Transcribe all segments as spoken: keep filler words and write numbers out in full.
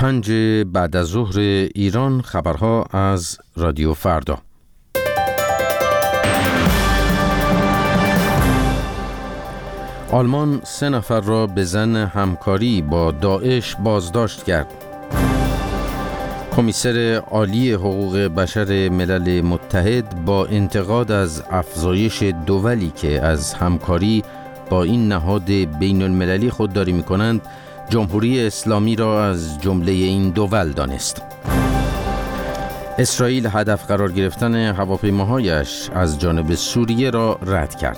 پنج بعد از ظهر ایران، خبرها از رادیو فردا. آلمان سه نفر را به ظن همکاری با داعش بازداشت کرد. کمیسر عالی حقوق بشر ملل متحد با انتقاد از افزایش دولی که از همکاری با این نهاد بین المللی خودداری می کنند، جمهوری اسلامی را از جمله این دول دانست. اسرائیل هدف قرار گرفتن هواپیماهایش از جانب سوریه را رد کرد.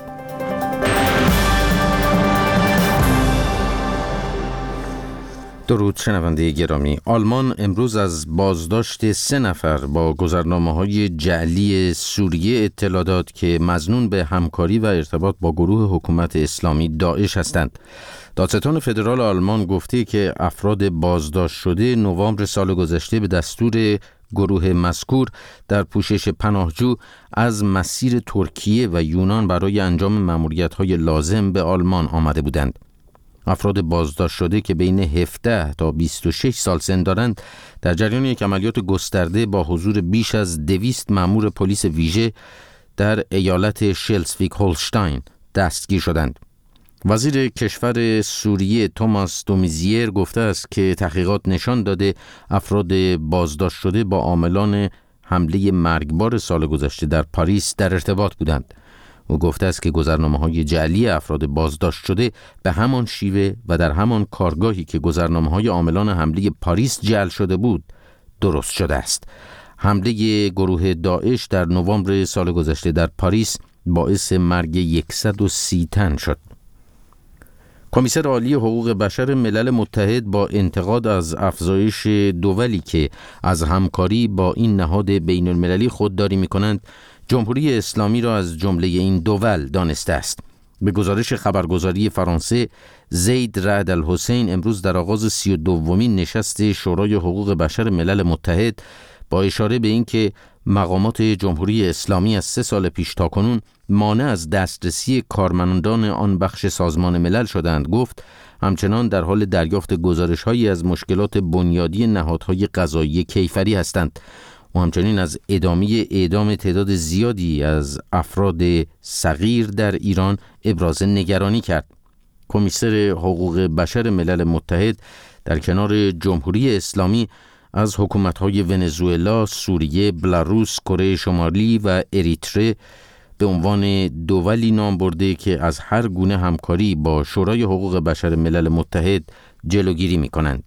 درود شنونده گرامی. آلمان امروز از بازداشت سه نفر با گذرنامه‌های جعلی سوریه اطلاع داد که مظنون به همکاری و ارتباط با گروه حکومت اسلامی داعش هستند. دادستان فدرال آلمان گفته که افراد بازداشت شده نوامبر سال گذشته به دستور گروه مذکور در پوشش پناهجو از مسیر ترکیه و یونان برای انجام مأموریت‌های لازم به آلمان آمده بودند. افراد بازداشت شده که بین هفده تا بیست و شش سال سن دارند، در جریان یک عملیات گسترده با حضور بیش از دویست مأمور پلیس ویژه در ایالت شلزویک هولشتاین دستگیر شدند. وزیر کشور سوریه توماس دومیزیر گفته است که تحقیقات نشان داده افراد بازداشت شده با عاملان حمله مرگبار سال گذشته در پاریس در ارتباط بودند. او گفته است که گذرنامه‌های جعلی افراد بازداشت شده به همان شیوه و در همان کارگاهی که گذرنامه‌های عاملان حمله پاریس جعل شده بود درست شده است. حمله گروه داعش در نوامبر سال گذشته در پاریس باعث مرگ صد و سی تن شد. کمیسر عالی حقوق بشر ملل متحد با انتقاد از افزایش دولی که از همکاری با این نهاد بین المللی خودداری می‌کنند، جمهوری اسلامی را از جمله این دول دانسته است. به گزارش خبرگزاری فرانسه، زید رعد الحسین امروز در آغاز سی و دومین نشست شورای حقوق بشر ملل متحد با اشاره به اینکه مقامات جمهوری اسلامی از سه سال پیش تا کنون مانع از دسترسی کارمندان آن بخش سازمان ملل شدند، گفت همچنان در حال دریافت گزارش‌هایی از مشکلات بنیادی نهادهای قضایی کیفری هستند و همچنین از ادامه اعدام تعداد زیادی از افراد صغیر در ایران ابراز نگرانی کرد. کمیسر حقوق بشر ملل متحد در کنار جمهوری اسلامی از حکومت‌های ونزوئلا، سوریه، بلاروس، کره شمالی و اریتره به عنوان دولی نام برده که از هر گونه همکاری با شورای حقوق بشر ملل متحد جلوگیری می‌کنند.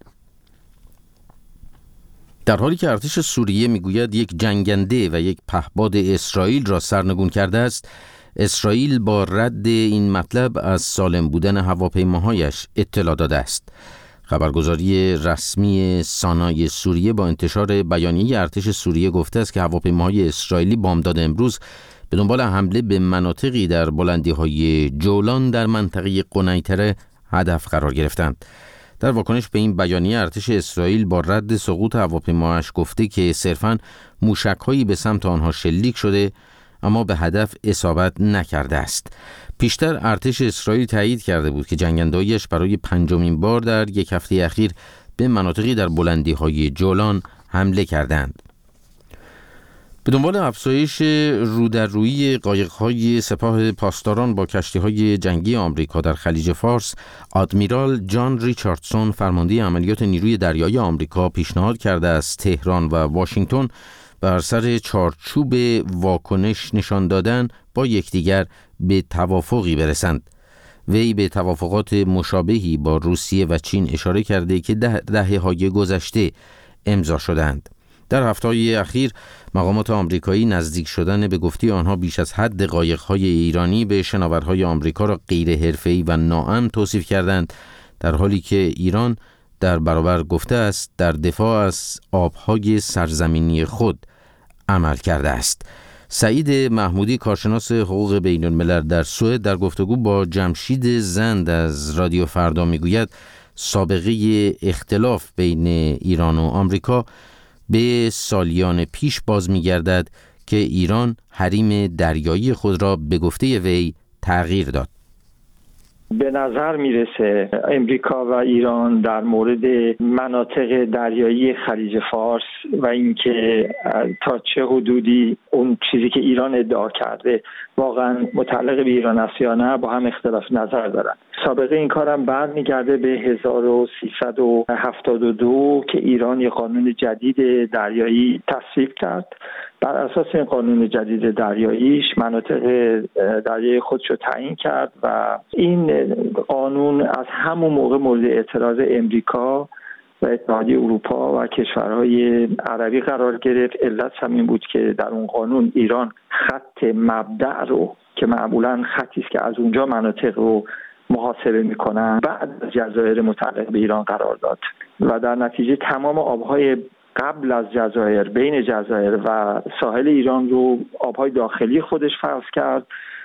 در حالی که ارتش سوریه میگوید یک جنگنده و یک پهپاد اسرائیل را سرنگون کرده است، اسرائیل با رد این مطلب از سالم بودن هواپیماهایش اطلاع داده است. خبرگزاری رسمی سانای سوریه با انتشار بیانیه ارتش سوریه گفته است که هواپیماهای اسرائیلی بامداد امروز به دنبال حمله به مناطقی در بلندی‌های جولان در منطقه قنیطره هدف قرار گرفتند. در واکنش به این بیانیه ارتش اسرائیل با رد سقوط هواپیماهاش گفته که صرفاً موشک‌هایی به سمت آنها شلیک شده اما به هدف اصابت نکرده است. پیشتر ارتش اسرائیل تایید کرده بود که جنگندهایش برای پنجمین بار در یک هفته اخیر به مناطقی در بلندی‌های جولان حمله کردند. به دنبال افزایش رودررویی قایق‌های سپاه پاسداران با کشتی‌های جنگی آمریکا در خلیج فارس، آدمیرال جان ریچاردسون فرمانده عملیات نیروی دریایی آمریکا پیشنهاد کرده است تهران و واشنگتن بر سر چارچوب واکنش نشان دادن با یکدیگر به توافقی برسند. وی به توافقات مشابهی با روسیه و چین اشاره کرده که ده دهه‌های گذشته امضا شدند. در هفته‌های اخیر مقامات آمریکایی نزدیک شدن به گفته آنها بیش از حد قایق‌های ایرانی به شناورهای آمریکا را غیر حرفه‌ای و ناامن توصیف کردند، در حالی که ایران در برابر گفته است در دفاع از آب‌های سرزمینی خود عمل کرده است. سعید محمودی کارشناس حقوق بین الملل در سوئد در گفتگو با جمشید زند از رادیو فردا میگوید سابقه اختلاف بین ایران و آمریکا به سالیان پیش باز می‌گردد که ایران حریم دریایی خود را به گفته وی تغییر داد. به نظر میرسه امریکا و ایران در مورد مناطق دریایی خلیج فارس و اینکه تا چه حدودی اون چیزی که ایران ادعا کرده واقعا متعلق به ایران است یا نه با هم اختلاف نظر دارن. سابقه این کارم برمیگرده به هزار و سیصد و هفتاد و دو که ایران یک قانون جدید دریایی تصویب کرد. بر اساس این قانون جدید دریاییش مناطق دریایی خودش رو تعیین کرد و این قانون از همون موقع مورد اعتراض امریکا و اتحادیه اروپا و کشورهای عربی قرار گرفت. علت همین بود که در اون قانون ایران خط مبدأ رو که معمولاً خطی است که از اونجا مناطق رو محاسبه میکنن بعد از جزایر متعلق به ایران قرار داد و در نتیجه تمام آبهای قبل از جزایر، بین جزایر و ساحل ایران رو آبهای داخلی خودش فرض کرد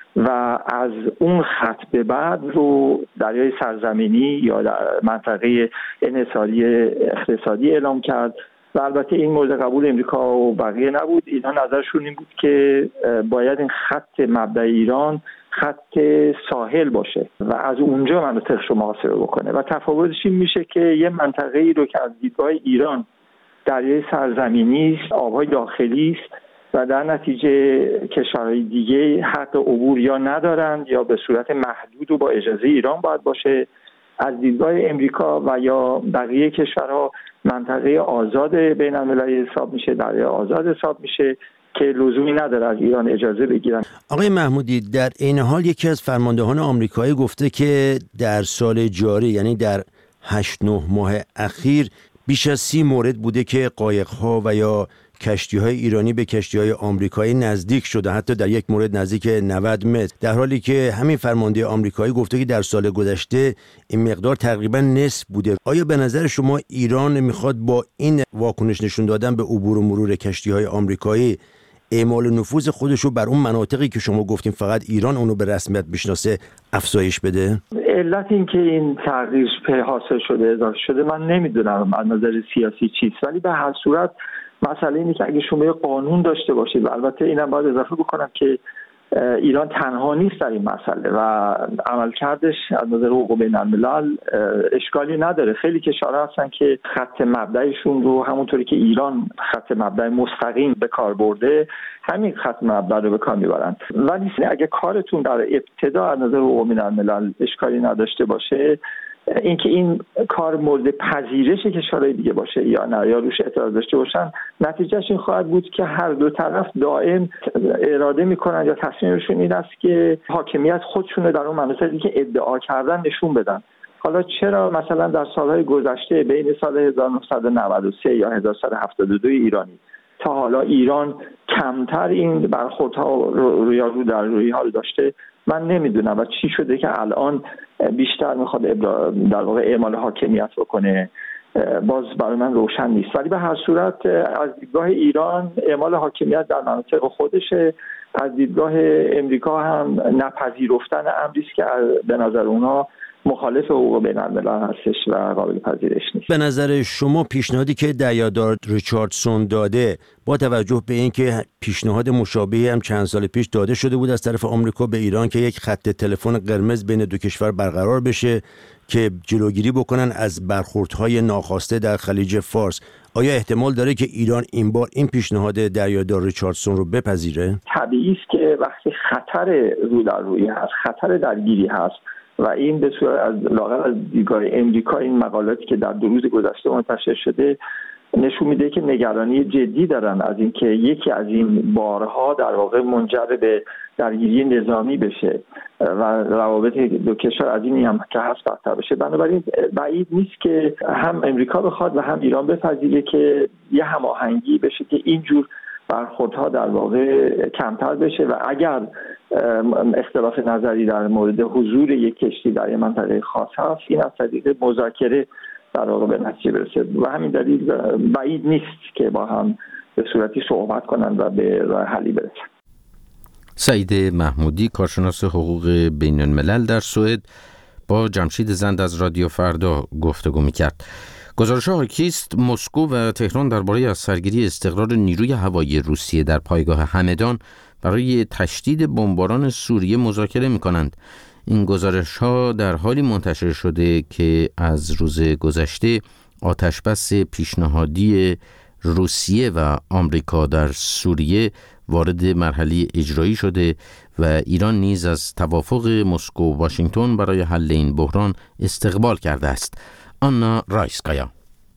و از اون خط به بعد رو دریای سرزمینی یا در منطقه انحصاری اقتصادی اعلام کرد و البته این مورد قبول امریکا و بقیه نبود. اینا نظرشون این بود که باید این خط مبدأ ایران خط ساحل باشه و از اونجا مناطقش رو محاسبه بکنه و تفاوتش این میشه که یه منطقه ای رو که از دیدگاه ایران دریای سرزمینی است، آبهای داخلی است و در نتیجه کشورهای دیگه حق عبور یا ندارند یا به صورت محدود و با اجازه ایران باید باشه. از دیدگاه امریکا و یا بقیه کشورها منطقه آزاد بین المللی حساب میشه، دریای آزاد حساب میشه که لزومی نداره از ایران اجازه بگیرن. آقای محمودی، در این حال یکی از فرماندهان آمریکایی گفته که در سال جاری یعنی در هشت نه ماه اخیر بیش از سی مورد بوده که قایق‌ها و یا کشتی‌های ایرانی به کشتی‌های آمریکایی نزدیک شده، حتی در یک مورد نزدیک نود متر، در حالی که همین فرمانده آمریکایی گفته که در سال گذشته این مقدار تقریبا نصف بوده. آیا به نظر شما ایران میخواد با این واکنش نشون دادن به عبور و مرور کشتی‌های آمریکایی اعمال نفوذ خودش رو بر اون مناطقی که شما گفتیم فقط ایران اونو به رسمیت میشناسه افزایش بده؟ علت این که این تغییر حاصل شده اضافه شده من نمیدونم از نظر سیاسی چیست، ولی به هر صورت مسئله اینه که اگه شما یه قانون داشته باشید و البته اینم باید اضافه بکنم که ایران تنها نیست در این مسئله و عملکردش از نظر حقوق بین الملل اشکالی نداره. خیلی کشورها هستن که خط مبدأشون رو همونطوری که ایران خط مبدأ مستقیم به کار برده همین خط مبدأ رو به کار میبرن، ولی اگه کارتون در ابتدا از نظر حقوق بین الملل اشکالی نداشته باشه، اینکه این کار مورد پذیرش کشورهای دیگه باشه یا نه یا روش اعتراض داشته باشن، نتیجهش این خواهد بود که هر دو طرف دائم اراده میکنن یا تصمیمشون این است که حاکمیت خودشونه در اون مناطقی که ادعا کردن نشون بدن. حالا چرا مثلا در سالهای گذشته بین سال هزار و نهصد و نود و سه یا هزار و نهصد و هفتاد و دو ایرانی تا حالا ایران کمتر این برخوردها روی رو در روی حال داشته، من نمیدونم و چی شده که الان بیشتر میخواد در واقع اعمال حاکمیت بکنه، باز برای من روشن نیست. ولی به هر صورت از دیدگاه ایران اعمال حاکمیت در مناطق خودشه، از دیدگاه امریکا هم نپذیرفتن امری است که به نظر اونها مخالف حقوق بین الملل هستش و قابل پذیرش نیست. به نظر شما پیشنهادی که دریادار ریچاردسون داده با توجه به اینکه پیشنهاد مشابهی هم چند سال پیش داده شده بود از طرف آمریکا به ایران که یک خط تلفن قرمز بین دو کشور برقرار بشه که جلوگیری بکنن از برخوردهای ناخواسته در خلیج فارس، آیا احتمال داره که ایران این بار این پیشنهاد دریادار ریچاردسون رو بپذیره؟ طبیعی است که وقتی خطر رو در روی هست، خطر درگیری هست و این به صورت از لااقل از دیدگاه امریکا این مقالاتی که در دو روز گذشته منتشر شده نشون میده که نگرانی جدی دارن از اینکه یکی از این بارها در واقع منجر به درگیری نظامی بشه و روابط دو کشور از اینی هم که هست بدتر بشه. بنابراین بعید نیست که هم امریکا بخواد و هم ایران بپذیره که یه هماهنگی بشه که اینجور برخوردها در واقع کمتر بشه و اگر اختلاف نظری در مورد حضور یک کشتی در یک منطقه خاص هست این از طریق مذاکره در واقع به نتیجه برسه و همین دلیل بعید نیست که با هم به صورتی صحبت کنند و به راه حلی برسن. سعید محمودی، کارشناس حقوق بین الملل در سوئد، با جمشید زند از رادیو فردا گفتگو می‌کرد. گزارش حاکی است مسکو و تهران درباره از سرگیری استقرار نیروی هوایی روسیه در پایگاه همدان برای تشدید بمباران سوریه مذاکره می‌کنند. این گزارش ها در حالی منتشر شده که از روز گذشته آتشبس پیشنهادی روسیه و آمریکا در سوریه وارد مرحله اجرایی شده و ایران نیز از توافق مسکو و واشنگتن برای حل این بحران استقبال کرده است. آنا رایسکایا.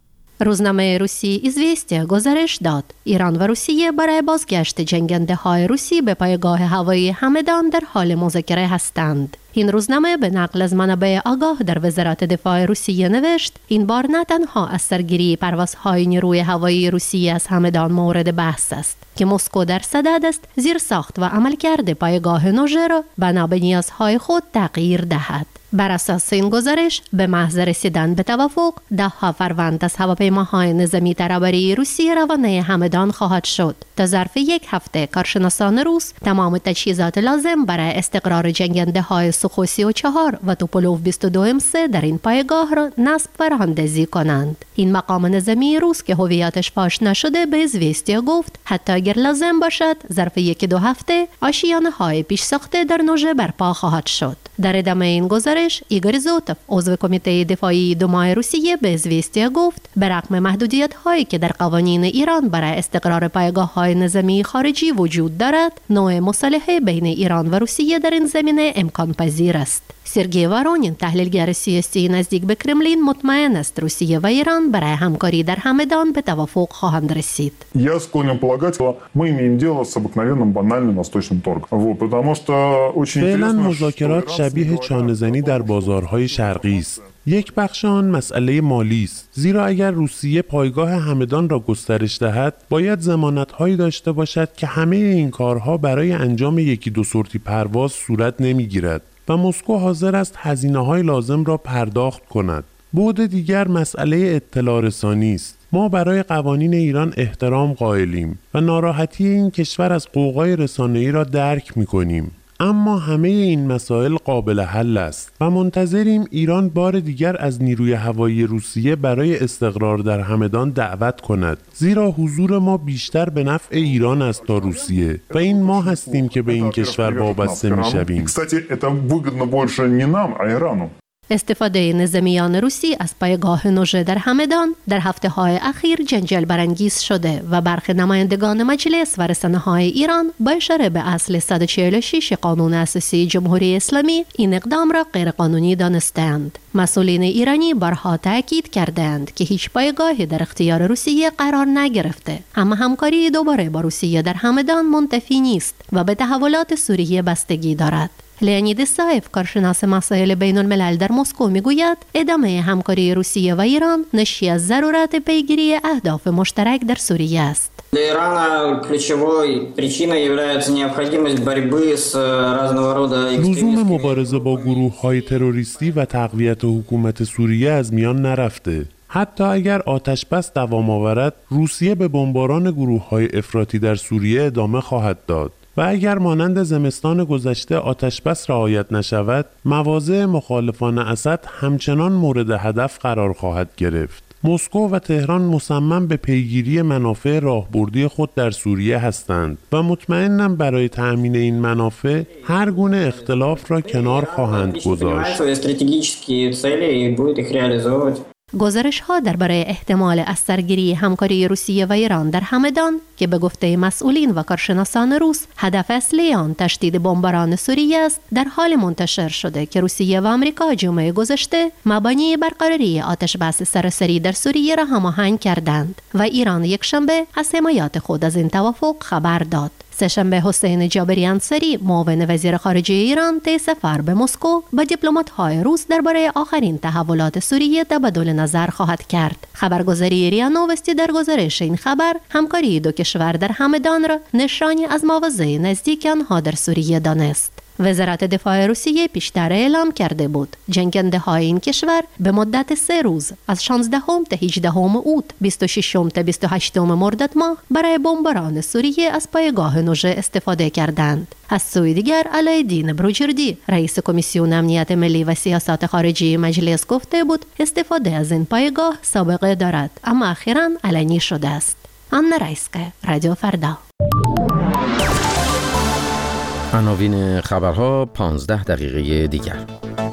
روزنامه روسی ایزویستیا گزارش داد ایران و روسیه برای بازگشت جنگنده های روسی به پایگاه هوایی همدان در حال مذاکره هستند. این روزنامه به نقل از منابع آگاه در وزارت دفاع روسیه نوشت این بار نه تنها از سرگیری پروازهای نیروی هوایی روسیه از همدان مورد بحث است که مسکو در صدد است زیر ساخت و عملکرد پایگاه نوژه را بنا به نیازهای خود تغییر دهد. بر اساس این گزارش به محض رسیدن به توافق ده‌ها فروند از هواپیماهای نظامی ترابری روسی روانه همدان خواهد شد. تا ظرف یک هفته کارشناسان روس تمام تجهیزات لازم برای استقرار جنگنده های سوخوی سی و چهار و توپولوف بیست و دو ام سه در این پایگاه را نصب و راهاندازی کنند. این مقام نظامی روس که هویتش فاش نشده به ایزویستیا گفت حتی اگر لازم باشد ظرف یک دو هفته آشیانه های پیش ساخته در نوژه برپا خواهد شد. در ادامه این گزارش ایگور زوتوف عضو کمیته دفاعی دومای روسیه به ایزویستیا گفت به رغم محدودیت هایی که در قوانین ایران برای استقرار پایگاه های نظامی خارجی وجود دارد، نوع مصالحه بین ایران و روسیه در این زمینه امکان پذیر است. سرگئی وارونین تحلیلگر سیاسی نزدیک به کرملین مطمئن است روسیه و ایران برای همکاری در همدان به توافق خواهند رسید. Я склонен полагать, что мы имеем дело с обыкновенным банальным восточным торгом. Вот, потому что очень فعلا مذاکرات شبیه چانه‌زنی در بازارهای شرقی است. یک بخش آن مسئله مالی است، زیرا اگر روسیه پایگاه همدان را گسترش دهد باید ضمانت‌هایی داشته باشد که همه این کارها برای انجام یکی دو سورتی پرواز صورت نمی‌گیرد و مسکو حاضر است هزینه‌های لازم را پرداخت کند. بعد دیگر مسئله اطلاع رسانی است. ما برای قوانین ایران احترام قائلیم و ناراحتی این کشور از غوغای رسانه‌ای را درک می‌کنیم. اما همه این مسائل قابل حل است و منتظریم ایران بار دیگر از نیروی هوایی روسیه برای استقرار در همدان دعوت کند، زیرا حضور ما بیشتر به نفع ایران است تا روسیه و این ما هستیم که به این کشور وابسته می‌شویم. استفاده نظامیان روسی از پایگاه نوژه در همدان در هفته‌های اخیر جنجال برانگیز شده و برخی نمایندگان مجلس و رسانه‌های ایران با اشاره به اصل صد و چهل و شش قانون اساسی جمهوری اسلامی این اقدام را غیرقانونی دانستند. مسئولین ایرانی بارها تاکید کردند که هیچ پایگاهی در اختیار روسیه قرار نگرفته، اما همکاری دوباره با روسیه در همدان منتفی نیست و به تحولات سوریه بستگی دارد. لئونید سایف کارشناس مسائل بین الملل در مسکو میگوید ادامه همکاری روسیه و ایران ناشی از ضرورت پیگیری اهداف مشترک در سوریه است. Для Ирана ключевой причиной является необходимость борьбы с разного рода لزوم مبارزه با گروه‌های تروریستی و تقویت حکومت سوریه از میان نرفته. حتی اگر آتش بس دوام آورد، روسیه به بمباران گروه‌های افراطی در سوریه ادامه خواهد داد. و اگر مانند زمستان گذشته آتش بس رعایت نشود، مواضع مخالفان اسد همچنان مورد هدف قرار خواهد گرفت. مسکو و تهران مصمم به پیگیری منافع راهبردی خود در سوریه هستند و مطمئنم برای تأمین این منافع هر گونه اختلاف را کنار خواهند گذاشت. گزارش ها درباره احتمال از سرگیری همکاری روسیه و ایران در همدان که به گفته مسئولین و کارشناسان روس هدف اصلی آن تشدید بمباران سوریه است، در حال منتشر شده که روسیه و آمریکا جمعه گذشته مبانی برقراری آتش بس سراسری در سوریه را هماهنگ کردند و ایران یکشنبه از حمایت خود از این توافق خبر داد. سه‌شنبه حسین جابری انصاری معاون وزیر خارجه ایران طی سفر به مسکو با دیپلمات‌های روس درباره آخرین تحولات سوریه تبادل نظر خواهد کرد. خبرگزاری ریا نووستی در گزارش این خبر همکاری دو کشور در همدان را نشانی از مواضع نزدیک آنها در سوریه دانست. وزارت دفاع روسیه پیشتر اعلام کرده بود جنگنده های این کشور به مدت سه روز از شانزدهم تا هجدهم اوت، بیست و ششم تا بیست و هشتم مرداد ماه برای بمباران سوریه از پایگاه نوژه استفاده کردند. از سوی دیگر علایالدین بروجردی رئیس کمیسیون امنیت ملی و سیاست خارجی مجلس گفته بود استفاده از این پایگاه سابقه دارد اما اخیراً علنی شده است. آنا رایسکایا، رادیو فردا. عناوین خبرها پانزده دقیقه دیگر.